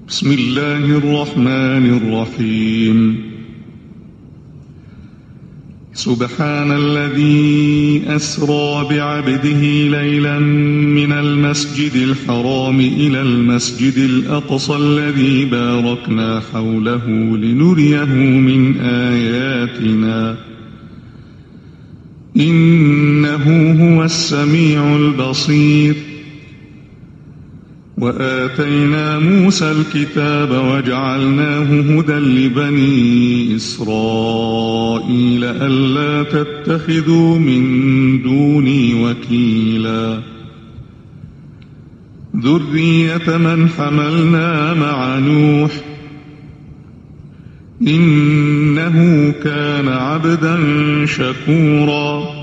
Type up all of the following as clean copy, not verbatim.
بسم الله الرحمن الرحيم. سبحان الذي أسرى بعبده ليلا من المسجد الحرام إلى المسجد الأقصى الذي باركنا حوله لنريه من آياتنا إنه هو السميع البصير. وآتينا موسى الكتاب وجعلناه هدى لبني إسرائيل ألا تتخذوا من دوني وكيلا ذرية من حملنا مع نوح إنه كان عبدا شكورا.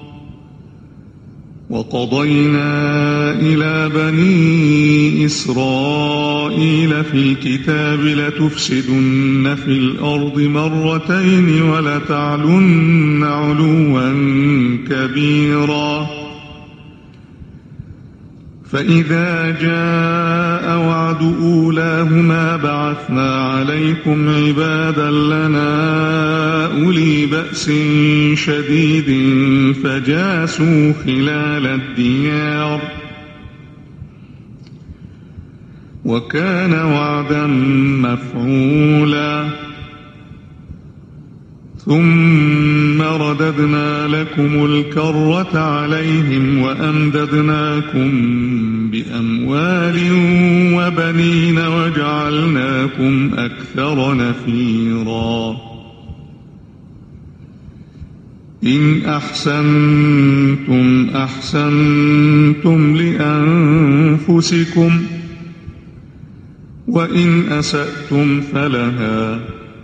وقضينا إلى بني إسرائيل في الكتاب لتفسدن في الأرض مرتين ولتعلن علوا كبيرا. فإذا جاء وعد أولاهما بعثنا عليكم عبادا لنا أولي بأس شديد فجاسوا خلال الديار وكان وعدا مفعولا. ثم رددنا لكم الكرة عليهم وأمددناكم بأموال وبنين وجعلناكم أكثر نفيرا. إن أحسنتم أحسنتم لأنفسكم وإن أسأتم فلها.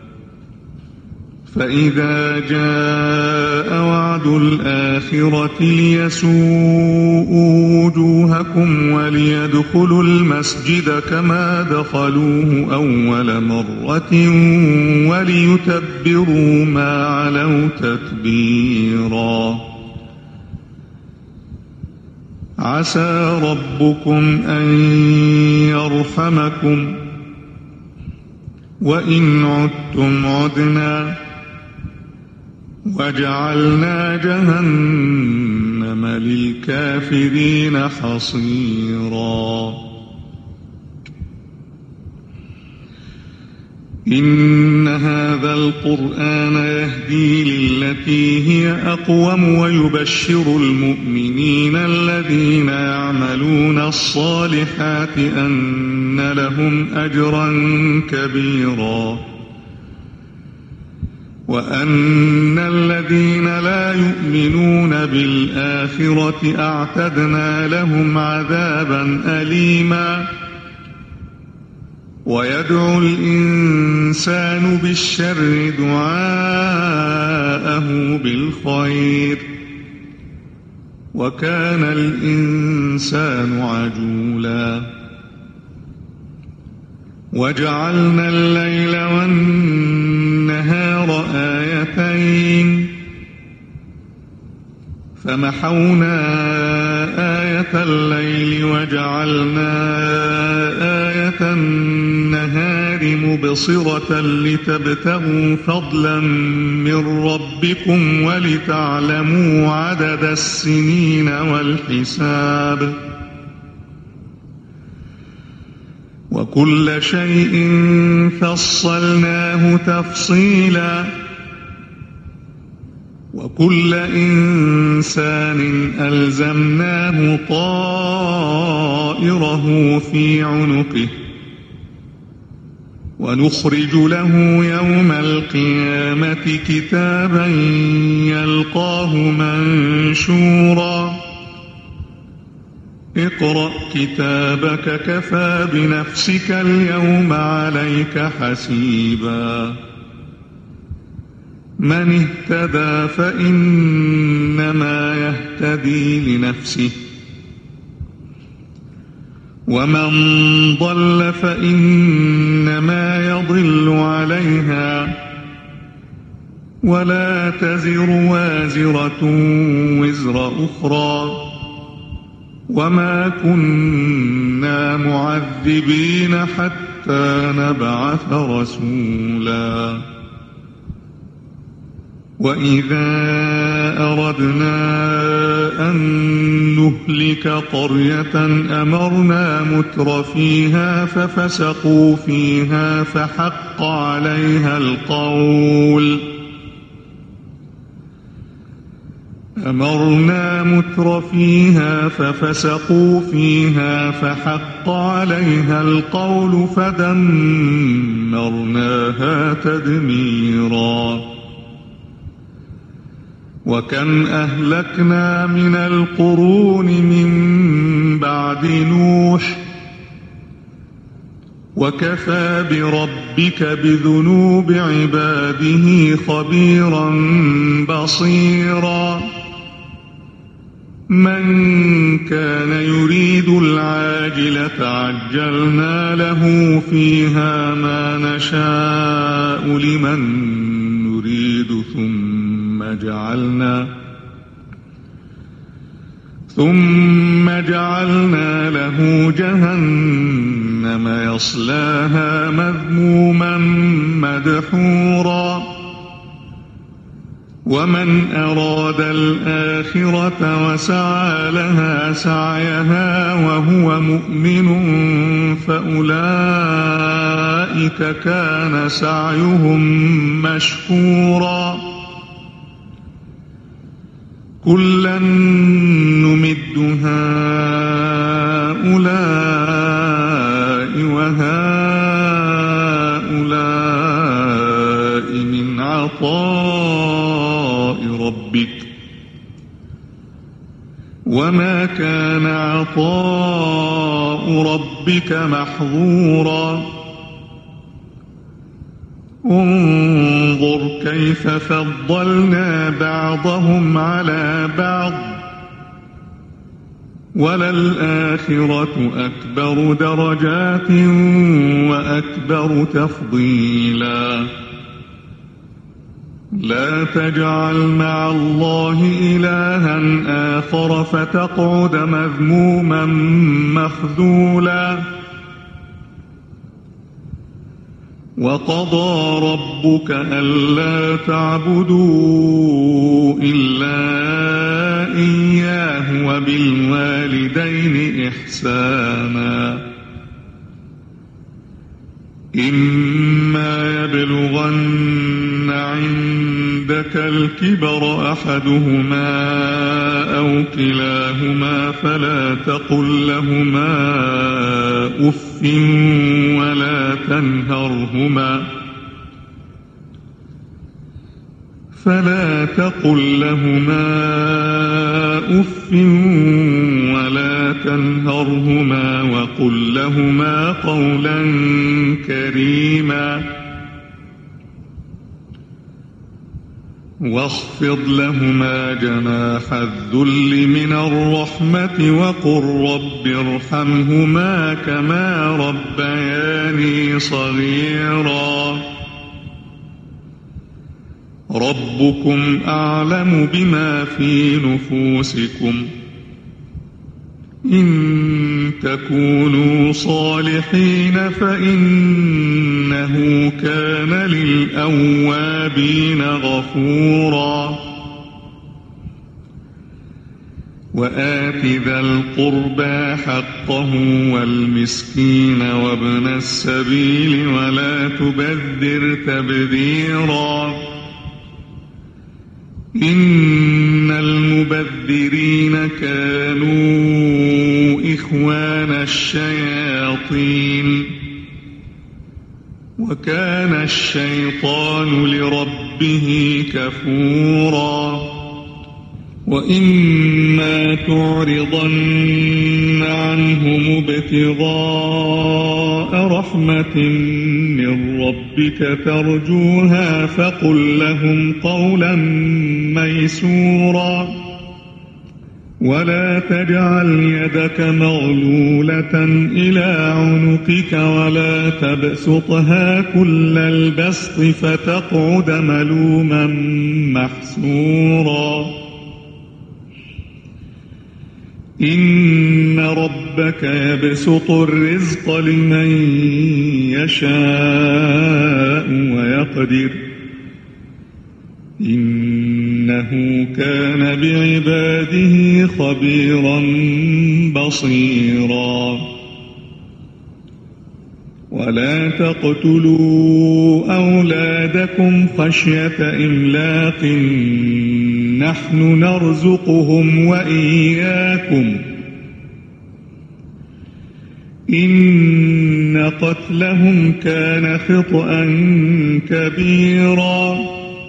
فإذا جاء وعد الآخرة ليسوءوا وجوهكم وليدخلوا المسجد كما دخلوه أول مرة وليتبروا ما علوا تتبيرا. عسى ربكم أن يرحمكم وإن عدتم عدنا وجعلنا جهنم للكافرين حصيرا. إن هذا القرآن يهدي للتي هي أقوم ويبشر المؤمنين الذين يعملون الصالحات أن لهم أجرا كبيرا وأن الذين لا يؤمنون بالآخرة أعتدنا لهم عذابا أليما. ويدعو الإنسان بالشر دعاءه بالخير وكان الإنسان عجولا. وجعلنا الليل والنهار آيتين فمحونا آية الليل وجعلنا آية النهار مبصرة لتبتغوا فضلا من ربكم ولتعلموا عدد السنين والحساب وكل شيء فصلناه تفصيلا. وكل إنسان ألزمناه طائره في عنقه ونخرج له يوم القيامة كتابا يلقاه منشورا. اقرأ كتابك كفى بنفسك اليوم عليك حسيبا. من اهتدى فإنما يهتدي لنفسه ومن ضل فإنما يضل عليها ولا تزر وازرة وزر أخرى وما كنا معذبين حتى نبعث رسولا وإذا أردنا أن نهلك قرية أمرنا مترفيها ففسقوا فيها فحق عليها القول فدمرناها تدميرا وكم أهلكنا من القرون من بعد نوح وكفى بربك بذنوب عباده خبيرا بصيرا من كان يريد العاجلة عجلنا له فيها ما نشاء لمن نريد ثم جعلنا له جهنم يصلاها مذموما مدحورا ومن أراد الآخرة وسعى لها سعيها وهو مؤمن فأولئك كان سعيهم مشكورا كلا نمد هؤلاء وهؤلاء من عطاء ربك وما كان عطاء ربك محظورا انظر كيف فضلنا بعضهم على بعض وللآخرة أكبر درجات وأكبر تفضيلا لا تجعل مع الله إلها آخر فتقعد مذموما مخذولا وقضى ربك ألا تعبدوا إلا إياه وبالوالدين إحسانا إما يبلغن عندك الكبر أحدهما أو كلاهما فلا تقل لهما أف ولا تنهرهما وقل لهما قولا كريما واخفض لهما جناح الذل من الرحمة وقل رب ارحمهما كما ربياني صغيرا ربكم أعلم بما في نفوسكم إن تكونوا صالحين فإنه كان للأوابين غفورا وآت ذا القربى حقه والمسكين وابن السبيل ولا تبذر تبذيرا إن المبذرين كانوا إخوان الشياطين وكان الشيطان لربه كفورا وإما تعرضن عنهم ابتغاء رحمة من ربك ترجوها فقل لهم قولا ميسورا ولا تجعل يدك مغلولة إلى عنقك ولا تبسطها كل البسط فتقعد ملوما محسورا إن ربك يبسط الرزق لمن يشاء ويقدر إنه كان بعباده خبيرا بصيرا ولا تقتلوا أولادكم خشية إملاق نحن نرزقهم وإياكم إن قتلهم كان خطأ كبيرا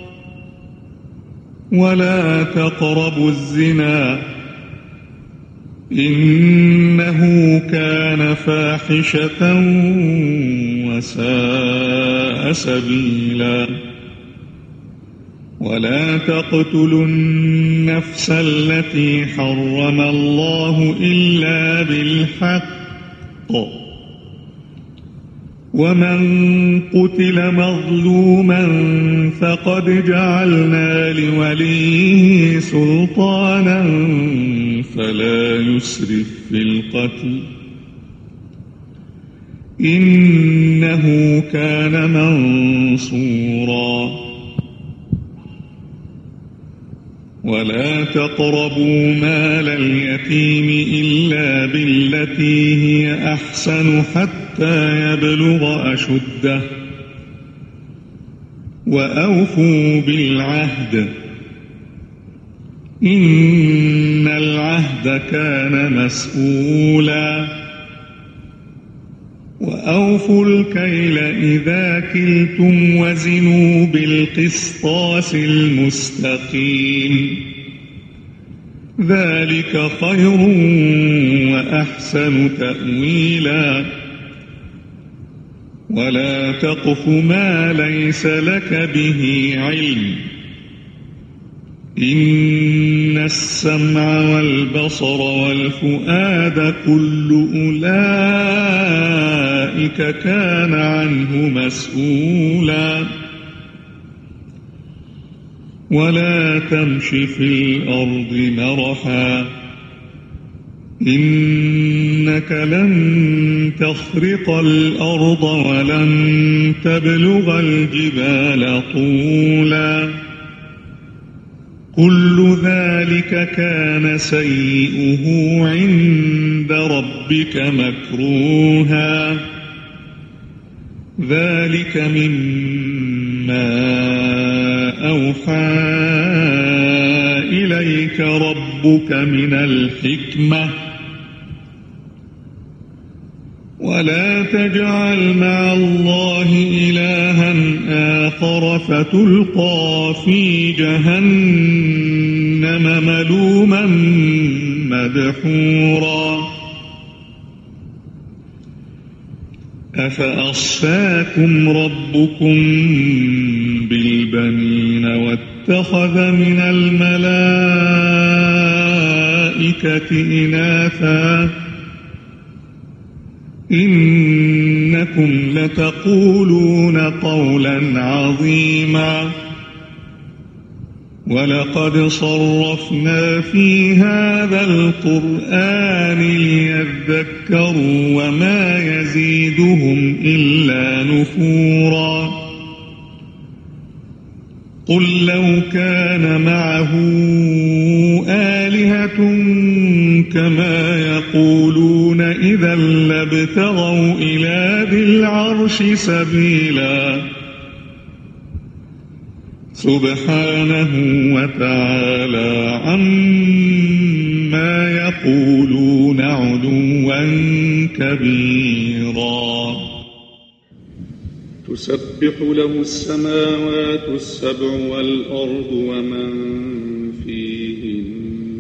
ولا تقربوا الزنا إنه كان فاحشة وساء سبيلا ولا تقتلوا النفس التي حرم الله إلا بالحق ومن قتل مظلوما فقد جعلنا لوليه سلطانا فلا يسرف في القتل إنه كان منصورا ولا تقربوا مال اليتيم إلا بالتي هي أحسن حتى يبلغ أشده وأوفوا بالعهد إن العهد كان مسؤولا وأوفوا الكيل إذا كلتم وزنوا بالقسطاس المستقيم ذلك خير وأحسن تأويلا ولا تقف ما ليس لك به علم إن السمع والبصر والفؤاد كل أولئك كان عنه مسؤولا ولا تمش في الأرض مرحا إنك لن تخرق الأرض ولن تبلغ الجبال طولا كل ذلك كان سيئه عند ربك مكروها ذلك مما أوحى إليك ربك من الحكمة ولا تجعل مع الله إلها آخر فتلقى في جهنم ملوما مدحورا أفأصفاكم ربكم بالبنين واتخذ من الملائكة إناثا إنكم لتقولون قولا عظيما ولقد صرفنا في هذا القرآن ليذكروا وما يزيدهم إلا نفورا قل لو كان معه آلهة كما يقولون إذا لابتغوا إلى ذي العرش سبيلا سبحانه وتعالى عما يقولون علوا كبيرا تسبح له السماوات السبع والأرض ومن فيهن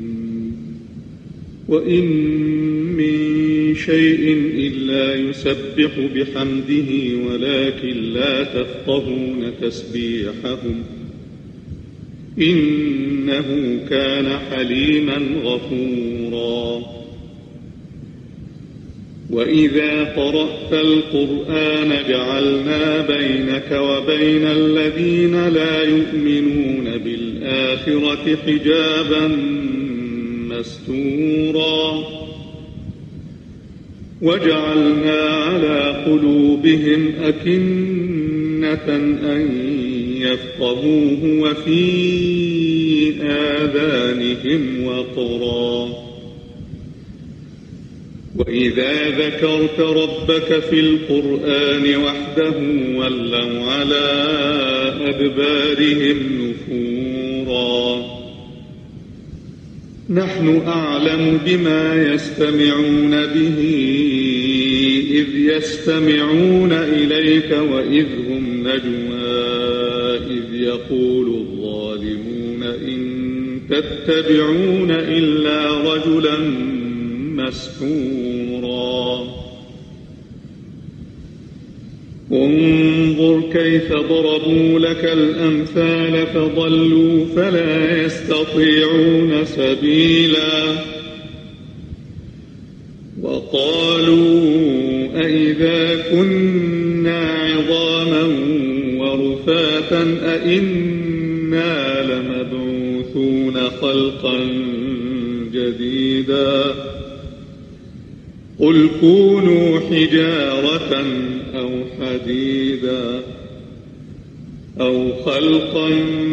وإن من شيء إلا يسبح بحمده ولكن لا تفقهون تسبيحهم إنه كان حليما غفورا وإذا قرأت القرآن جعلنا بينك وبين الذين لا يؤمنون بالآخرة حجابا مستورا وجعلنا على قلوبهم أكنة أن يفقهوه وفي آذانهم وقرا وإذا ذكرت ربك في القرآن وحده ولوا على أدبارهم نفورا نحن أعلم بما يستمعون به إذ يستمعون إليك وإذ هم نجوى إذ يقول الظالمون إن تتبعون إلا رجلا مسحورا انظر كيف ضربوا لك الأمثال فضلوا فلا يستطيعون سبيلا وقالوا أئذا كنا عظاما ورفاتا أئنا لمبعوثون خلقا جديدا قل كونوا حجارة أو حديدا أو خلقا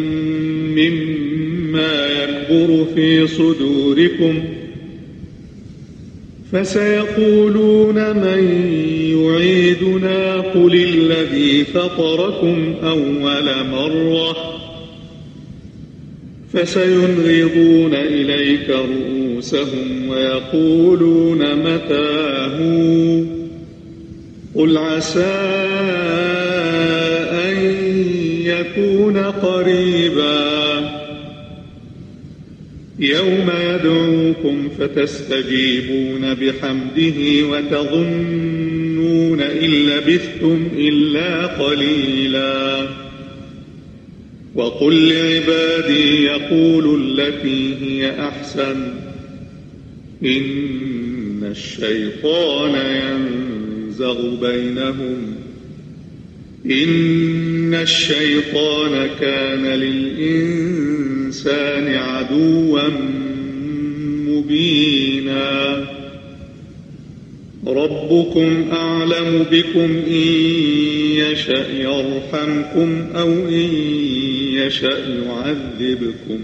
مما يكبر في صدوركم فسيقولون من يعيدنا قل الذي فطركم أول مرة فسينغضون إليك رؤوسهم ويقولون متى هو قل عسى أن يكون قريبا يوم يدعوكم فتستجيبون بحمده وتظنون إن لبثتم إلا قليلا وقل لعبادي يقولوا التي هي أحسن إن الشيطان ينزغ بينهم إن الشيطان كان للإنسان عدوا مبينا ربكم أعلم بكم إن يشأ يرحمكم أو إن يشأ يعذبكم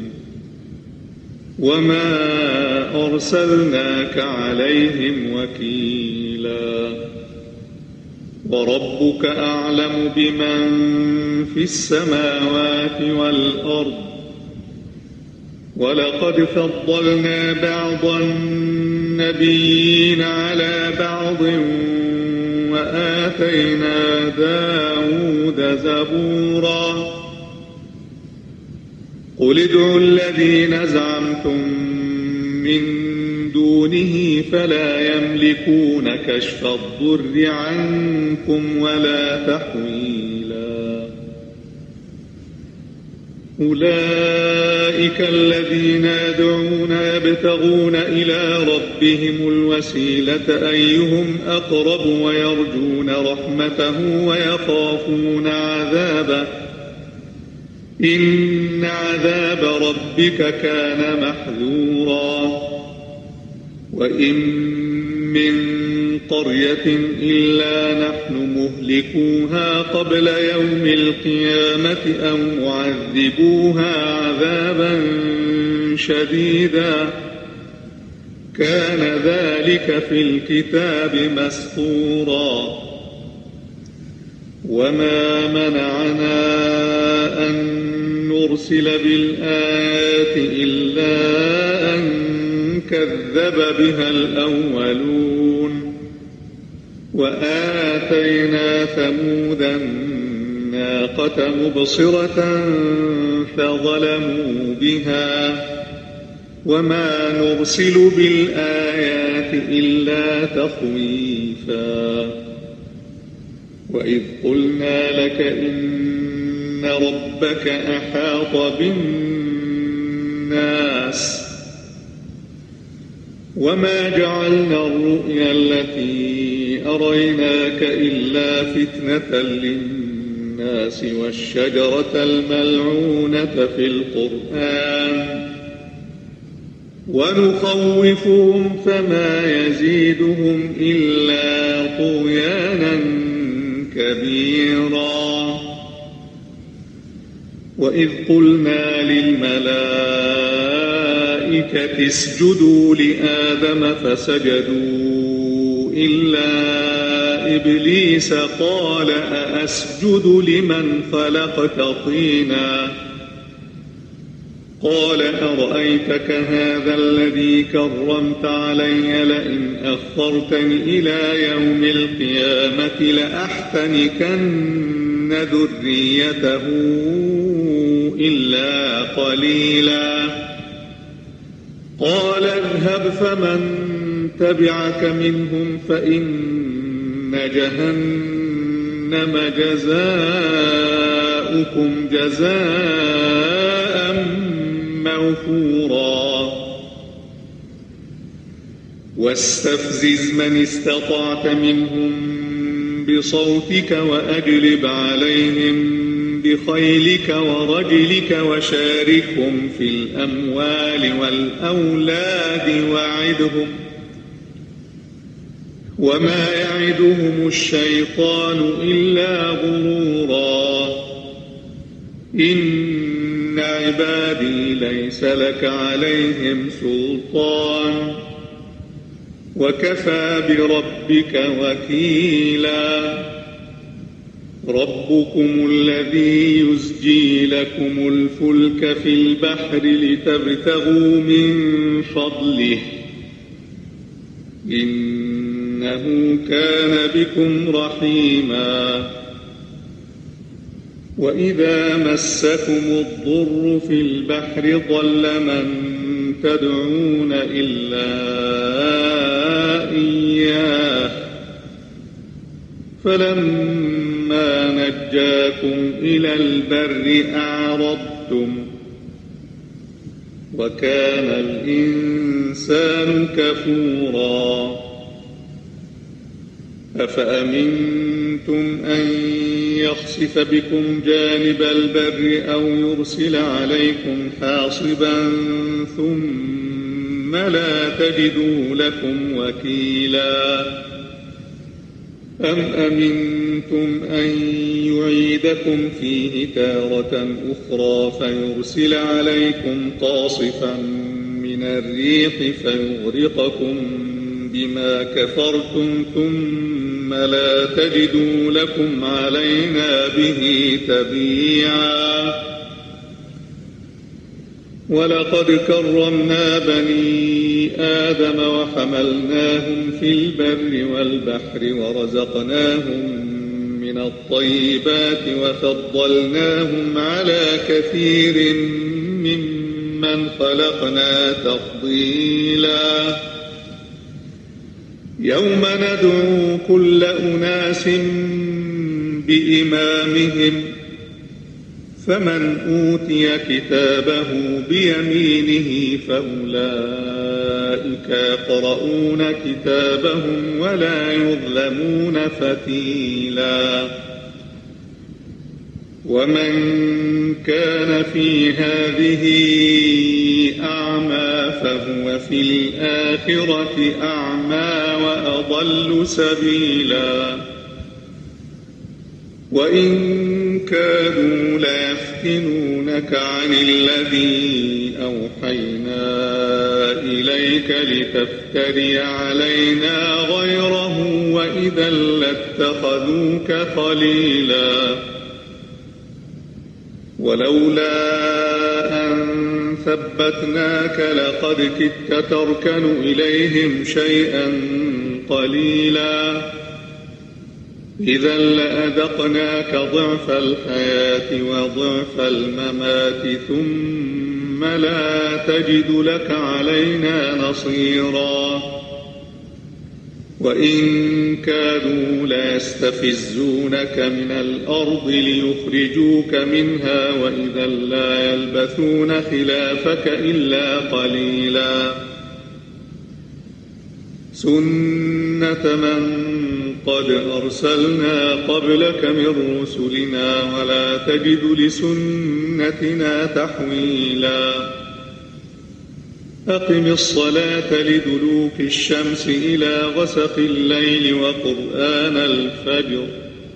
وما أرسلناك عليهم وكيلا وربك أعلم بمن في السماوات والأرض ولقد فضلنا بعض النبيين على بعض وآتينا داود زبورا قل ادعوا الذين زعمتم من دونه فلا يملكون كشف الضر عنكم ولا تحويلا أولئك الذين يدعون يبتغون إلى ربهم الوسيلة أيهم أقرب ويرجون رحمته ويخافون عذابه إن عذاب ربك كان محذورا وإن من قرية إلا نحن مهلكوها قبل يوم القيامة أو معذبوها عذابا شديدا كان ذلك في الكتاب مسطورا وما منعنا أن نرسل بالآيات إلا أن كذب بها الأولون وآتينا ثمود الناقة مبصرة فظلموا بها وما نرسل بالآيات إلا تخويفا وإذ قلنا لك إن ربك أحاط بالناس وما جعلنا الرؤيا التي أريناك إلا فتنة للناس والشجرة الملعونة في القرآن ونخوفهم فما يزيدهم إلا طغيانا كبيرا. وإذ قلنا للملائكة اسجدوا لآدم فسجدوا إلا إبليس قال أأسجد لمن خلقت طينا قال أرأيتك هذا الذي كرمت علي لئن أخرتني إلى يوم القيامة لأحتنكن ذريته إلا قليلا. قال اذهب فمن تبعك منهم فإن جهنم جزاؤكم جزاء موفورا. واستفزز من استطعت منهم بصوتك وأجلب عليهم بخيلك ورجلك وشاركهم في الأموال والأولاد وعدهم وما يعدهم الشيطان إلا غرورا. إن عبادي ليس لك عليهم سلطان وكفى بربك وكيلا. ربكم الذي يزجي لكم الفلك في البحر لتبتغوا من فضله إنه كان بكم رحيما. وإذا مسكم الضر في البحر ضل من تدعون إلا إياه فلما نجاكم إلى البر أعرضتم وكان الإنسان كفورا. أفأمنتم أن يخسف بكم جانب البر أو يرسل عليكم حاصبا ثم لا تجدوا لكم وكيلا. أم أمنتم أن يعيدكم فيه تارة أخرى فيرسل عليكم قاصفا من الريح فيغرقكم بما كفرتم ثم لا تجدوا لكم علينا به تبيعا. ولقد كرمنا بني آدم وحملناهم في البر والبحر ورزقناهم من الطيبات وفضلناهم على كثير ممن خلقنا تفضيلا. يوم ندعو كل أناس بإمامهم فمن أوتي كتابه بيمينه فأولئك يقرؤون كتابهم ولا يظلمون فتيلا. ومن كان في هذه أعمى فهو في الآخرة أعمى وأضل سبيلا. وإن كانوا ليفتنونك عن الذي أوحينا إليك لتفتري علينا غيره وإذا لاتخذوك خليلا. ولولا أن ثبتناك لقد كدت تركن إليهم شيئا قليلا. إذا لأذقناك ضعف الحياة وضعف الممات ثم لا تجد لك علينا نصيرا. وإن كادوا ليستفزونك من الأرض ليخرجوك منها وإذا لا يلبثون خلافك إلا قليلا. سنة من قد أرسلنا قبلك من رسلنا ولا تجد لسنتنا تحويلا. أقم الصلاة لدلوك الشمس إلى غسق الليل وقرآن الفجر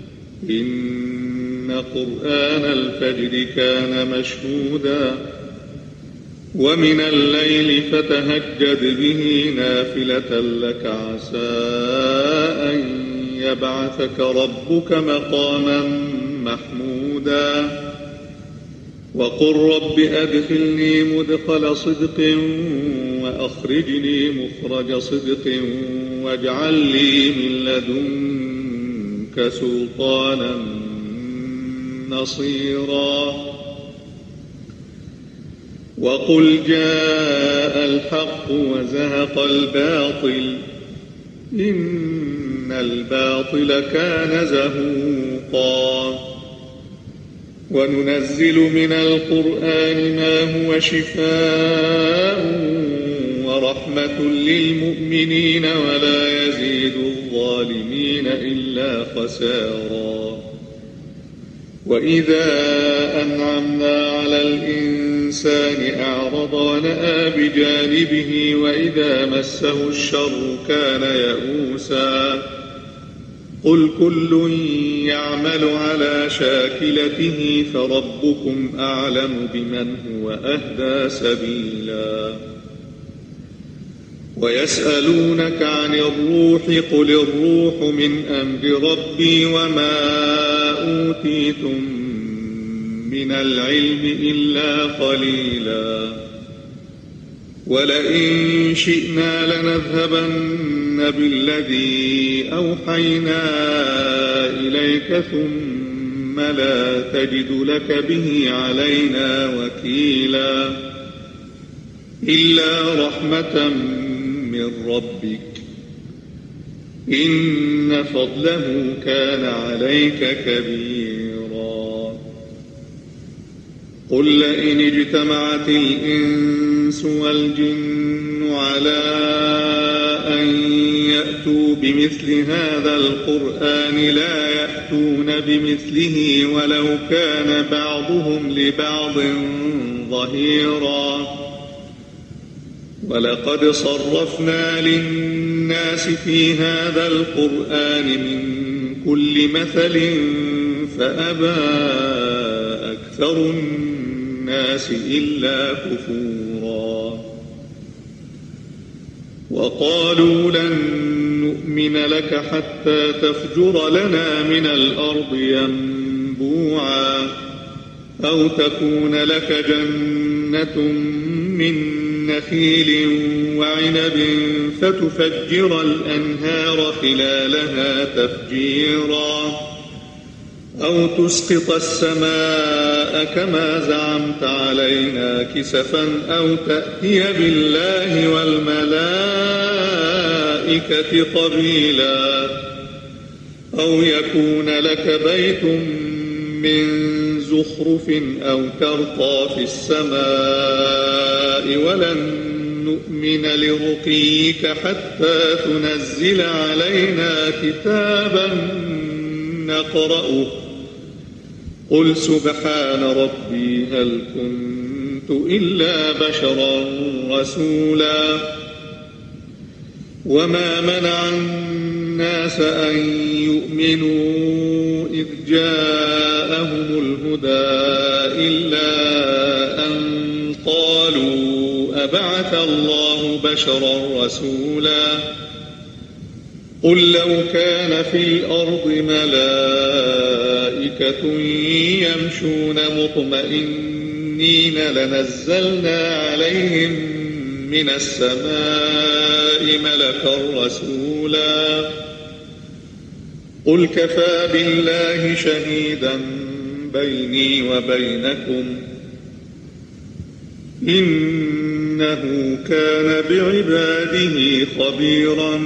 إن قرآن الفجر كان مشهودا ومن الليل فتهجد به نافلة لك عسى أن يبعثك ربك مقاما محمودا وقل رب أدخلني مدخل صدق وأخرجني مخرج صدق واجعل لي من لدنك سلطانا نصيرا وقل جاء الحق وزهق الباطل إن الباطل كان زهوقا وننزل من القرآن ما هو شفاء ورحمة للمؤمنين ولا يزيد الظالمين إلا خسارا وإذا أنعمنا على الإنسان أعرض ونأى بجانبه وإذا مسه الشر كان يئوسا قل كل يعمل على شاكلته فربكم أعلم بمن هو أهدى سبيلا ويسألونك عن الروح قل الروح من أمر ربي وما أوتيتم من العلم إلا قليلا ولئن شئنا لنذهبن بالذي أوحينا إليك ثم لا تجد لك به علينا وكيلا إلا رحمة من ربك إن فضله كان عليك كبيرا قل لئن اجتمعت الإنس والجن على أن يأتوا بمثل هذا القرآن لا يأتون بمثله ولو كان بعضهم لبعض ظهيرا ولقد صرفنا للناس في هذا القرآن من كل مثل فأبى أكثر الناس إلا كفورا وقالوا لن نؤمن لك حتى تفجر لنا من الأرض ينبوعا أو تكون لك جنة من نخيل وعنب فتفجر الأنهار خلالها تفجيرا أو تسقط السماء كما زعمت علينا كسفا أو تأتي بالله والملائكة قبيلا أو يكون لك بيت من زخرف أو ترقى في السماء ولن نؤمن لرقيك حتى تنزل علينا كتابا نقرأه قل سبحان ربي هل كنت إلا بشرا رسولا وما منع الناس أن يؤمنوا إذ جاءهم الهدى إلا أن قالوا أبعث الله بشرا رسولا قل لو كان في الأرض ملائكة يمشون مطمئنين لنزلنا عليهم من السماء ملكا رسولا قل كفى بالله شهيدا بيني وبينكم إنه كان بعباده خبيرا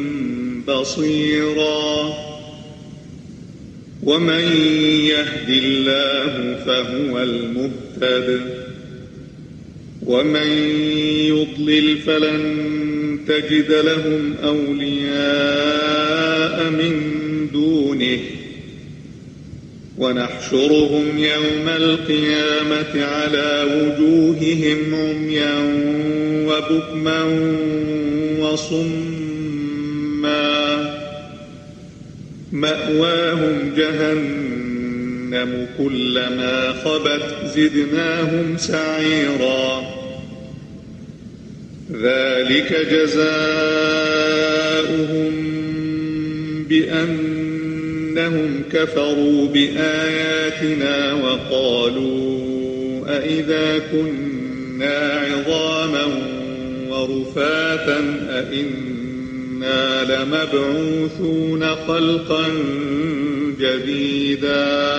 بصيرا ومن يهد الله فهو المهتد ومن يضلل فلن تجد لهم أولياء من دونه ونحشرهم يوم القيامة على وجوههم عميا وبكما وصما مأواهم جهنم كلما خبت زدناهم سعيرا ذلك جزاؤهم بأنهم كفروا بآياتنا وقالوا أئذا كنا عظاما ورفاتا أئنا لمبعوثون خلقا جديدا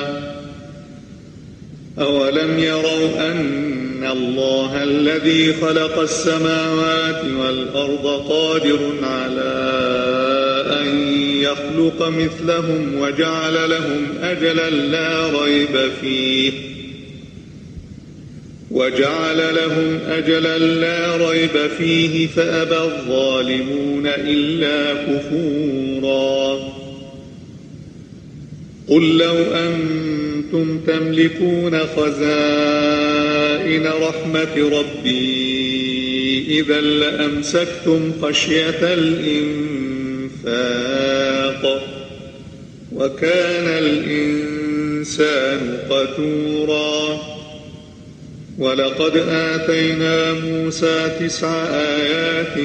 أولم يروا أن الله الذي خلق السماوات والأرض قادر على أن يخلق مثلهم وجعل لهم أجلا لا ريب فيه فأبى الظالمون إلا كفورا قل لو أنتم تملكون خزائن رحمة ربي إذا لأمسكتم خشية الإنفاق وكان الإنسان قتورا ولقد آتينا موسى 9 آيات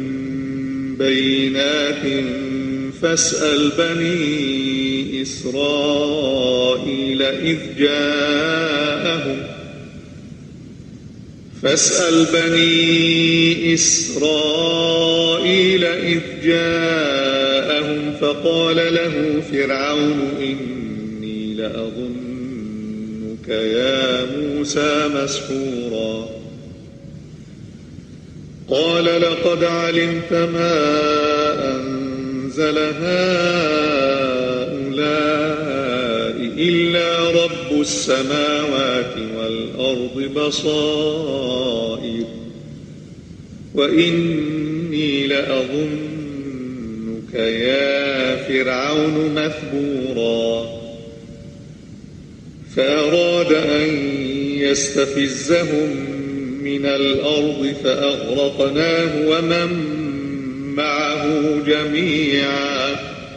بينات فاسأل بني إسرائيل إذ جاءهم فقال له فرعون إني لأظنك يا موسى مسحورا قال لقد علمت ما أنزل هؤلاء إلا رب السماوات والأرض بصائر وإني لأظنك يا فرعون مثبورا فأراد أن يستفزهم من الأرض فأغرقناه ومن معه جميعا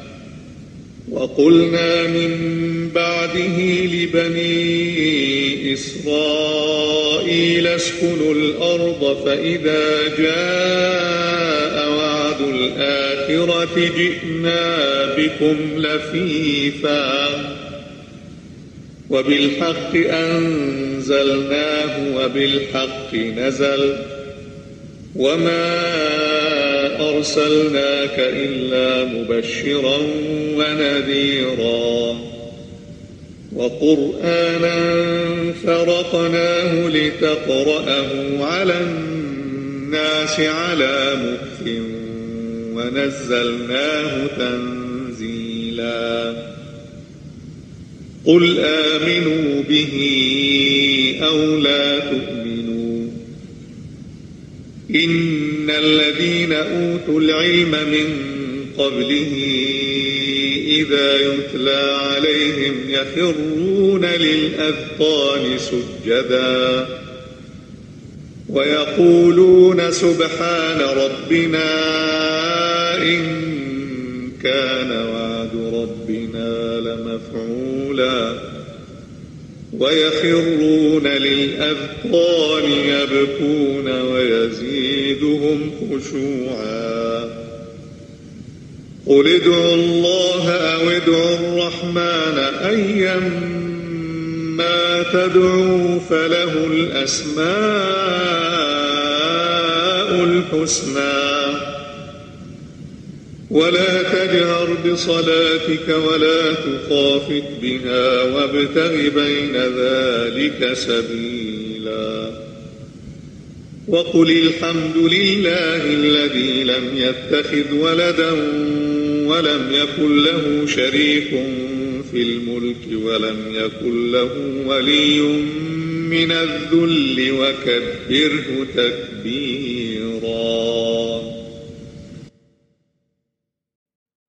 وقلنا من بعده لبني إسرائيل اسكنوا الأرض فإذا جاء وعد الآخرة جئنا بكم لفيفا وبالحق أنزلناه وبالحق نزل وما أرسلناك إلا مبشرا ونذيرا وقرآنا فرقناه لتقرأه على الناس على مكث ونزلناه تنزيلا قل آمنوا به أو لا تؤمنوا إن الذين أوتوا العلم من قبله إذا يتلى عليهم يخرون للأذقان سجدا ويقولون سبحان ربنا إن كان وعد ربنا لمفعولا ويخرون للأذقان يبكون ويزيدهم خشوعا قل ادعوا الله أو ادعوا الرحمن أيما تدعوا فله الأسماء الحسنى ولا تجهر بصلاتك ولا تخافت بها وابتغ بين ذلك سبيلا وقل الحمد لله الذي لم يتخذ ولدا ولم يكن له شريك في الملك ولم يكن له ولي من الذل وكبره تكبيرا.